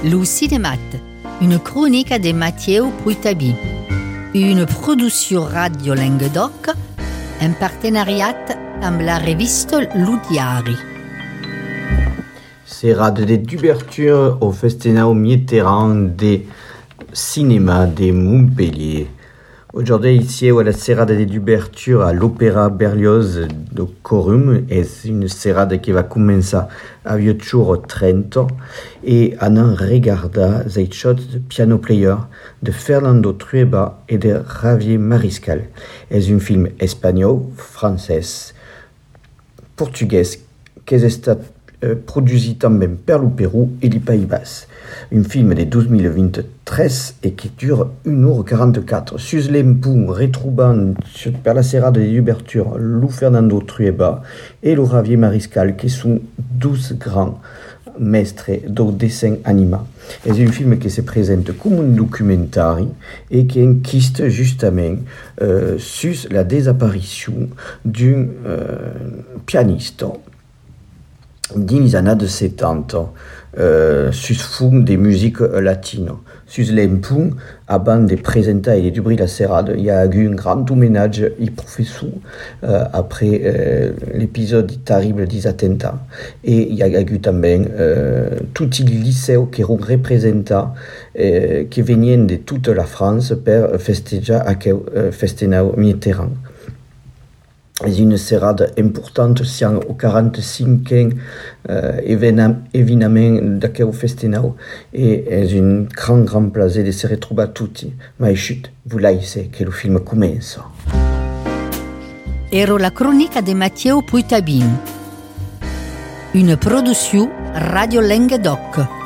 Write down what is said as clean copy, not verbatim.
Lo Cinémat, une chronique de Matteo Puitabi, une production Radio Languedoc, en partenariat amb la revista Lo Diari. Serrade d'ouverture au Festinao Mitterrand des cinémas de Montpellier. Aujourd'hui, ici, à la serrade d'ouverture à l'Opéra Berlioz de Corum. C'est une serrade qui va commencer à 8h30 et on a regardé les shots de Piano Player de Fernando Trueba et de Javier Mariscal. C'est un film espagnol, français, portugais qui est produit també per le Pérou et le Pays Basque. Un film de 2023 et qui dure 1h44. Sus l'empun retroubant per la serrade d'ouverture Lou Fernando Trueba et le Javier Mariscal, qui sont 12 grands maîtres de dessin animé. C'est un film qui se présente comme un documentaire et qui insiste justement sur la disparition d'un pianiste dans les années 70, sur fond des musiques latines. Sur l'empun, avant de présenter et d'ouvrir la serrade, il y a eu un grand hommage au professeur après l'épisode terrible des attentats. Et il y a eu aussi tous les lycées qui ont représentés, qui venaient de toute la France pour fêter à Festinao Mitterrand. C'est une serrade importante, c'est au 45e événement d'aquel Festinao et c'est un grand plaisir de se retrouver tutti. Mais chut, vous laissez que le film commence. Ero la cronica de Matteo Puitabi, une production Radio Languedoc.